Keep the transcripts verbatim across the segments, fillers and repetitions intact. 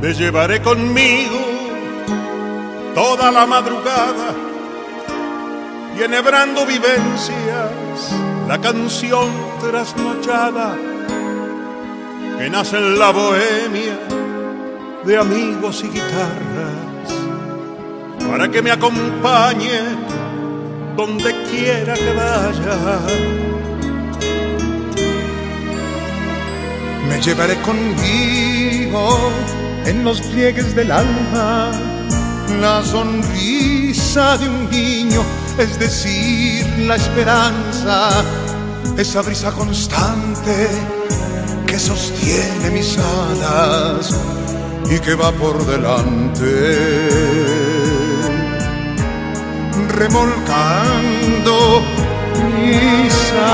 Me llevaré conmigo toda la madrugada, y enhebrando vivencias, la canción trasnochada que nace en la bohemia de amigos y guitarras, para que me acompañe donde quiera que vaya. Me llevaré conmigo en los pliegues del alma la sonrisa de un niño, es decir, la esperanza, esa brisa constante que sostiene mis alas y que va por delante, remolcando mis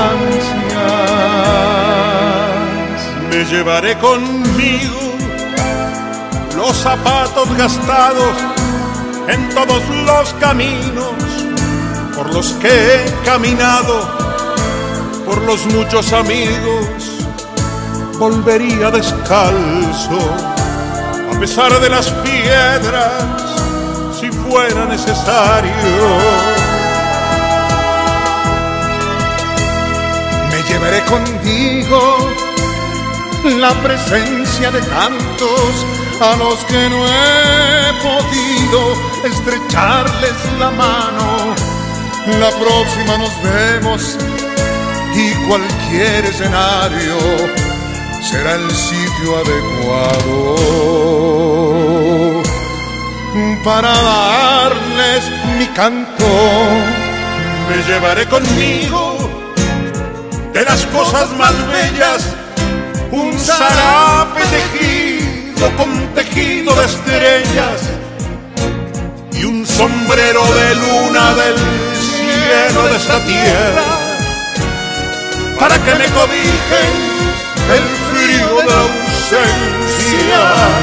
ansias. Me llevaré conmigo los zapatos gastados en todos los caminos por los que he caminado, por los muchos amigos. Volvería descalzo a pesar de las piedras si fuera necesario. Me llevaré conmigo la presencia de tantos a los que no he podido estrecharles la mano. La próxima nos vemos y cualquier escenario será el sitio adecuado para darles mi canto. Me llevaré conmigo de las cosas más bellas un zarape tejido con tejido de estrellas y un sombrero de luna del cielo de esta tierra, para que me cobijen el frío de la ausencia.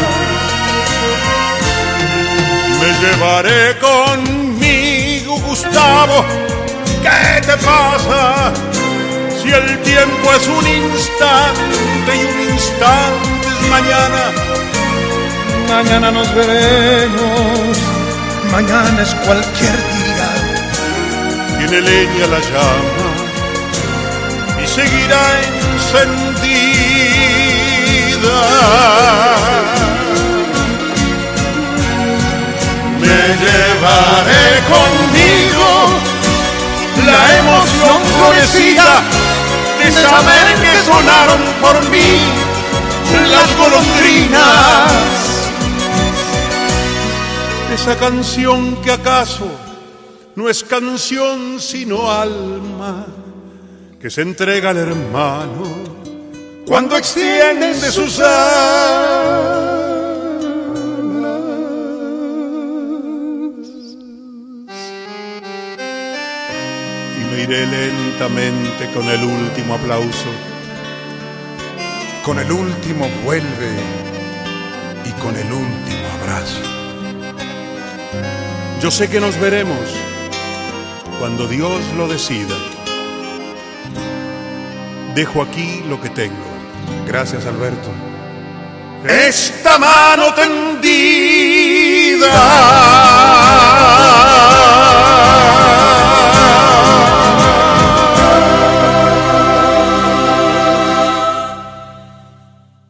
Me llevaré conmigo, Gustavo, ¿qué te pasa? Si el tiempo es un instante y un instante es mañana. Mañana nos veremos, mañana es cualquier día. Tiene leña la llama y seguirá encendida. Me llevaré conmigo la emoción florecida de saber que sonaron por mí las golondrinas. Esa canción que acaso no es canción sino alma, que se entrega al hermano cuando extiende sus alas. Y me iré lentamente con el último aplauso, con el último vuelve y con el último abrazo. Yo sé que nos veremos cuando Dios lo decida. Dejo aquí lo que tengo. Gracias, Alberto. Esta mano tendida